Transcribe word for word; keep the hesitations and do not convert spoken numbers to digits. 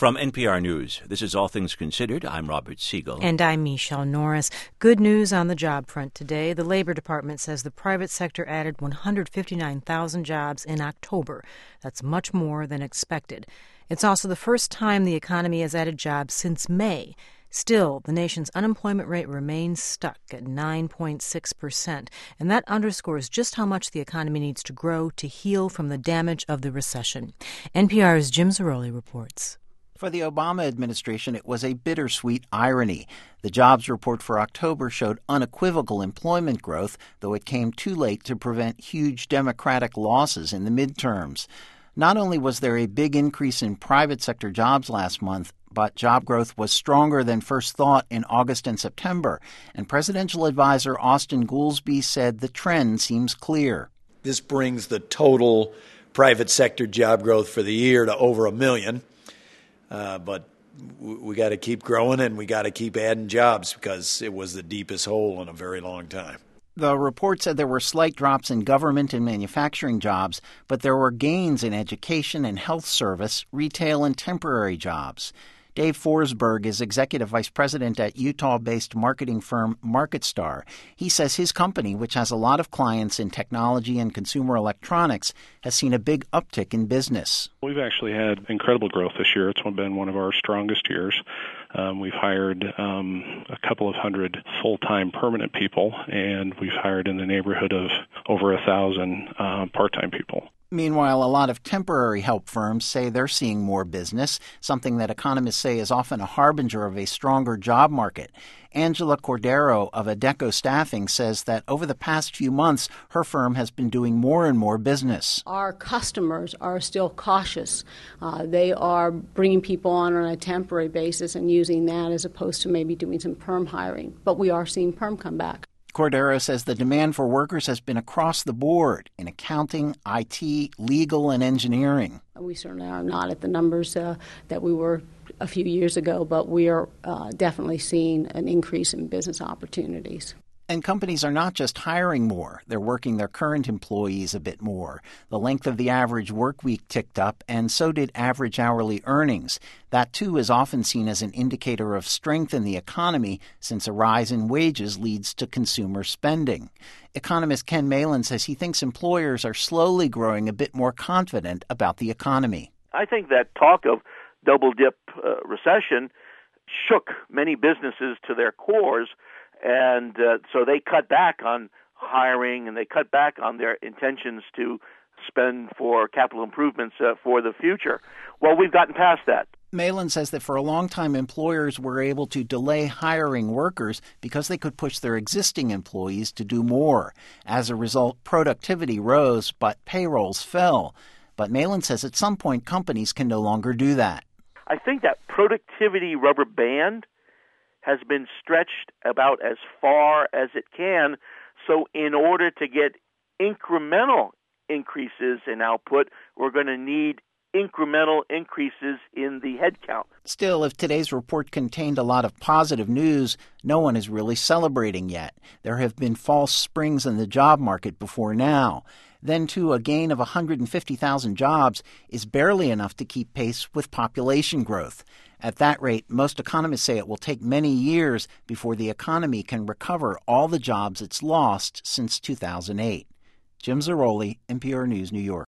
From N P R News, this is All Things Considered. I'm Robert Siegel. And I'm Michelle Norris. Good news on the job front today. The Labor Department says the private sector added one hundred fifty-nine thousand jobs in October. That's much more than expected. It's also the first time the economy has added jobs since May. Still, the nation's unemployment rate remains stuck at nine point six percent, and that underscores just how much the economy needs to grow to heal from the damage of the recession. N P R's Jim Zarroli reports. For the Obama administration, it was a bittersweet irony. The jobs report for October showed unequivocal employment growth, though it came too late to prevent huge Democratic losses in the midterms. Not only was there a big increase in private sector jobs last month, but job growth was stronger than first thought in August and September. And presidential advisor Austan Goolsbee said the trend seems clear. This brings the total private sector job growth for the year to over a million. Uh, but we got to keep growing and we got to keep adding jobs because it was the deepest hole in a very long time. The report said there were slight drops in government and manufacturing jobs, but there were gains in education and health service, retail, and temporary jobs. Dave Forsberg is executive vice president at Utah-based marketing firm MarketStar. He says his company, which has a lot of clients in technology and consumer electronics, has seen a big uptick in business. We've actually had incredible growth this year. It's been one of our strongest years. Um, we've hired um, a couple of hundred full-time permanent people, and we've hired in the neighborhood of over a thousand uh, part-time people. Meanwhile, a lot of temporary help firms say they're seeing more business, something that economists say is often a harbinger of a stronger job market. Angela Cordero of Adecco Staffing says that over the past few months, her firm has been doing more and more business. Our customers are still cautious. Uh, they are bringing people on on a temporary basis and using that as opposed to maybe doing some perm hiring. But we are seeing perm come back. Cordero says the demand for workers has been across the board in accounting, I T, legal, and engineering. We certainly are not at the numbers uh, that we were a few years ago, but we are uh, definitely seeing an increase in business opportunities. And companies are not just hiring more, they're working their current employees a bit more. The length of the average work week ticked up, and so did average hourly earnings. That, too, is often seen as an indicator of strength in the economy, since a rise in wages leads to consumer spending. Economist Ken Malin says he thinks employers are slowly growing a bit more confident about the economy. I think that talk of double-dip uh, recession shook many businesses to their cores. And uh, so they cut back on hiring and they cut back on their intentions to spend for capital improvements uh, for the future. Well, we've gotten past that. Malin says that for a long time, employers were able to delay hiring workers because they could push their existing employees to do more. As a result, productivity rose, but payrolls fell. But Malin says at some point, companies can no longer do that. I think that productivity rubber band has been stretched about as far as it can. So in order to get incremental increases in output, we're going to need incremental increases in the headcount. Still, if today's report contained a lot of positive news, no one is really celebrating yet. There have been false springs in the job market before now. Then, too, a gain of one hundred fifty thousand jobs is barely enough to keep pace with population growth. At that rate, most economists say it will take many years before the economy can recover all the jobs it's lost since two thousand eight. Jim Zarroli, N P R News, New York.